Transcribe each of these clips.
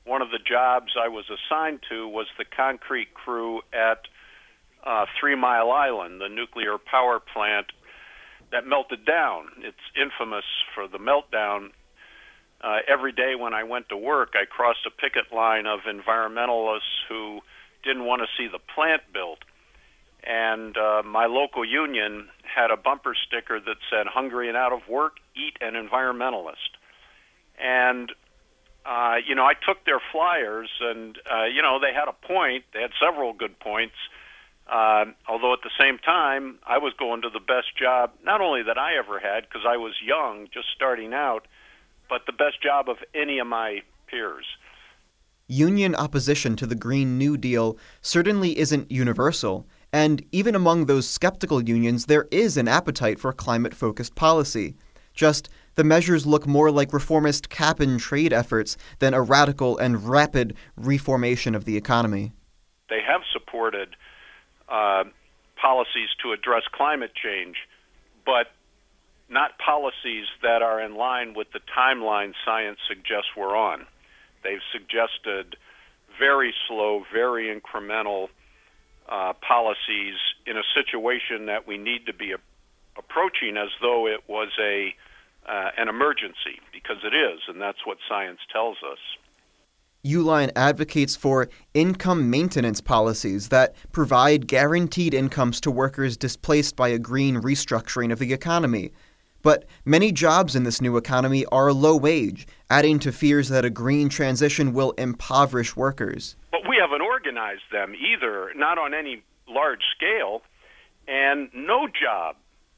one of the jobs I was assigned to was the concrete crew at 3 Mile Island, the nuclear power plant that melted down. It's infamous for the meltdown. Every day when I went to work, I crossed a picket line of environmentalists who didn't want to see the plant built. And my local union had a bumper sticker that said, "Hungry and out of work, eat an environmentalist." And, I took their flyers, and, they had a point. They had several good points. Although at the same time, I was going to the best job, not only that I ever had, because I was young, just starting out, but the best job of any of my peers. Union opposition to the Green New Deal certainly isn't universal, and even among those skeptical unions, there is an appetite for climate-focused policy. Just the measures look more like reformist cap-and-trade efforts than a radical and rapid reformation of the economy. They have supported policies to address climate change, but not policies that are in line with the timeline science suggests we're on. They've suggested very slow, very incremental policies in a situation that we need to be approaching as though it was an emergency, because it is, and that's what science tells us. Uline advocates for income maintenance policies that provide guaranteed incomes to workers displaced by a green restructuring of the economy. But many jobs in this new economy are low wage, adding to fears that a green transition will impoverish workers. But we haven't organized them either, not on any large scale, and no job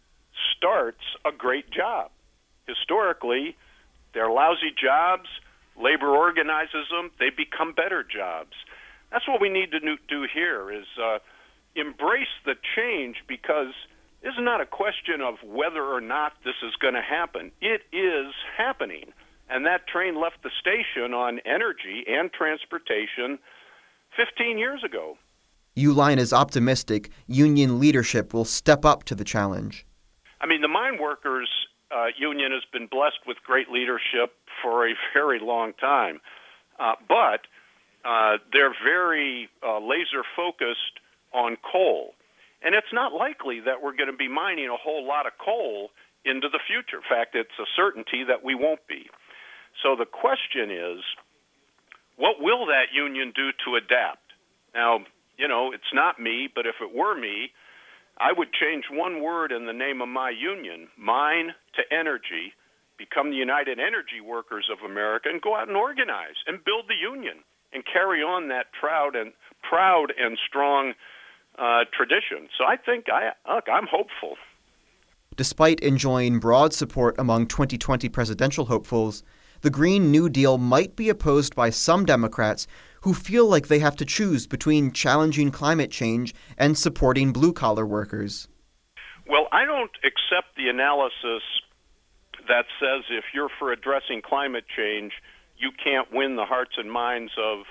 starts a great job. Historically, they're lousy jobs. Labor organizes them. They become better jobs. That's what we need to do here is embrace the change, because this is not a question of whether or not this is going to happen. It is happening. And that train left the station on energy and transportation 15 years ago. Uline is optimistic union leadership will step up to the challenge. I mean, the mine workers union has been blessed with great leadership for a very long time. But they're very laser-focused on coal. And it's not likely that we're going to be mining a whole lot of coal into the future. In fact, it's a certainty that we won't be. So the question is, what will that union do to adapt? Now, it's not me, but if it were me, I would change one word in the name of my union, mine to energy, become the United Energy Workers of America, and go out and organize and build the union and carry on that proud and strong tradition. So I think I'm hopeful. Despite enjoying broad support among 2020 presidential hopefuls, the Green New Deal might be opposed by some Democrats who feel like they have to choose between challenging climate change and supporting blue-collar workers. Well, I don't accept the analysis that says if you're for addressing climate change, you can't win the hearts and minds of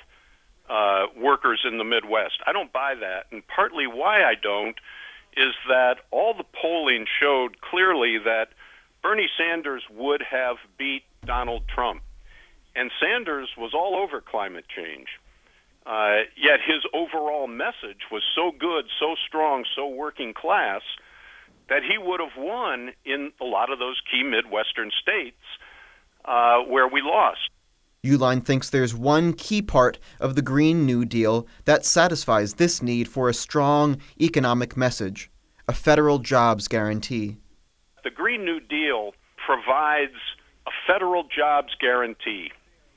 workers in the Midwest. I don't buy that, and partly why I don't is that all the polling showed clearly that Bernie Sanders would have beat Donald Trump. And Sanders was all over climate change. Yet his overall message was so good, so strong, so working class that he would have won in a lot of those key Midwestern states where we lost. Uline thinks there's one key part of the Green New Deal that satisfies this need for a strong economic message, a federal jobs guarantee. The Green New Deal provides a federal jobs guarantee.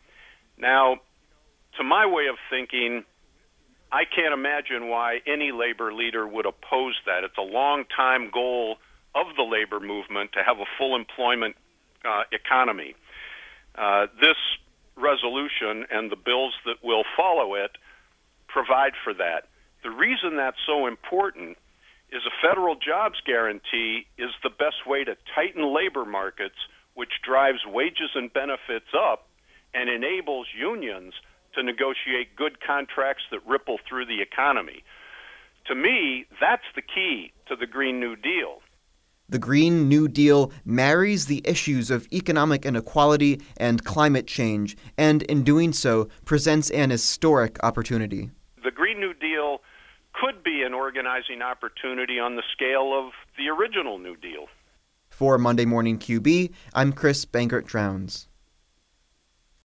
Now, to my way of thinking, I can't imagine why any labor leader would oppose that. It's a long-time goal of the labor movement to have a full employment economy. This resolution and the bills that will follow it provide for that. The reason that's so important is a federal jobs guarantee is the best way to tighten labor markets, which drives wages and benefits up and enables unions to negotiate good contracts that ripple through the economy. To me, that's the key to the Green New Deal. The Green New Deal marries the issues of economic inequality and climate change, and in doing so, presents an historic opportunity. The Green New Deal could be an organizing opportunity on the scale of the original New Deal. For Monday Morning QB, I'm Chris Bangert-Drowns.